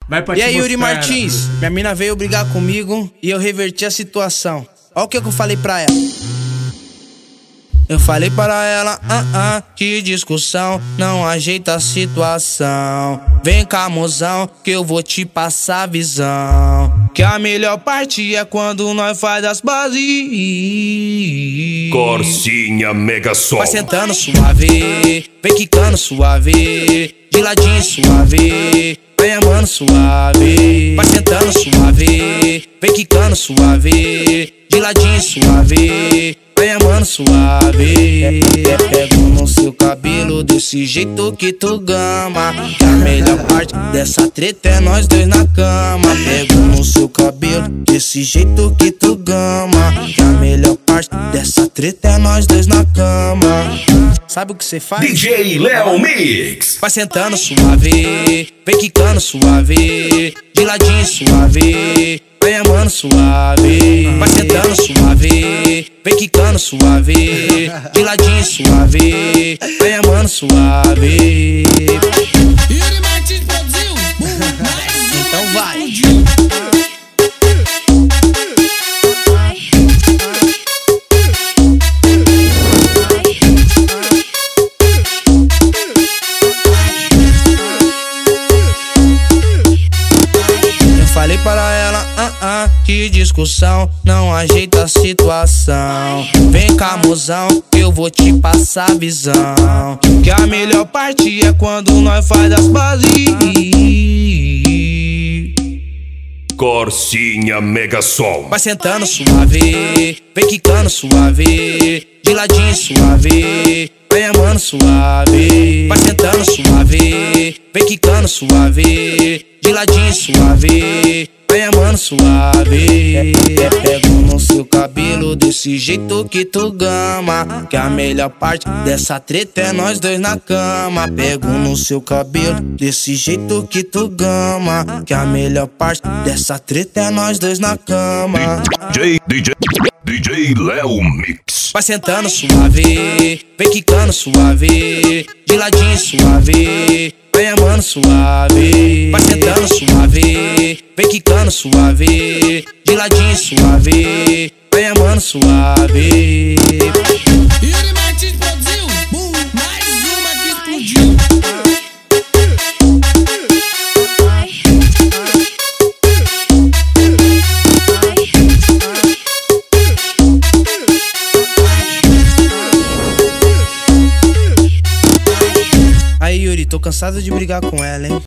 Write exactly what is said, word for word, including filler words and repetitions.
Vai pra E aí, Yuri atmosfera. Martins, minha mina veio brigar comigo e eu reverti a situação. Olha o que eu falei pra ela. Eu falei para ela, ah, ah, que discussão não ajeita a situação. Vem cá, mozão, que eu vou te passar a visão. Que a melhor parte é quando nós faz as bases. Corsinha Mega Som. Vai sentando suave, vem quicando suave, de ladinho suave, vai amando suave. Vai sentando suave, vem quicando suave, de ladinho suave, vai amando suave. Pego no seu cabelo desse jeito que tu gama. Que a melhor parte dessa treta é nós dois na cama. Pego no seu cabelo desse jeito que tu gama. Que a melhor parte dessa treta é nós dois na cama. Sabe o que cê faz? D J Léo Mix. Vai sentando suave, vem quicando suave, de ladinho suave, vai amando suave. Vai sentando suave, vem quicando suave, de ladinho suave, vai amando suave. Yuri Martins produziu, mais um Então vai. explodiu. Falei para ela, ah, ah, que discussão não ajeita a situação. Vem cá, mozão, que eu vou te passar a visão. Que a melhor parte é quando nós faz as bases. Corsinha Mega Som. Vai sentando suave, vem quicando suave, de ladinho suave, vai amando suave. Vai sentando suave, vem quicando suave, de ladinho suave, vai amando suave. Pego no seu cabelo desse jeito que tu gama. Que a melhor parte dessa treta é nós dois na cama. Pego no seu cabelo desse jeito que tu gama. Que a melhor parte dessa treta é nós dois na cama. D J, D J, D J Léo Mix. Vai sentando suave, vem quicando suave, de ladinho suave, vai amando suave. Vai sentando suave, vem quicando suave, de ladinho suave, vai amando suave. Yuri Martins produziu, boom, mais uma que explodiu. Aí, Yuri, tô cansado de brigar com ela, hein?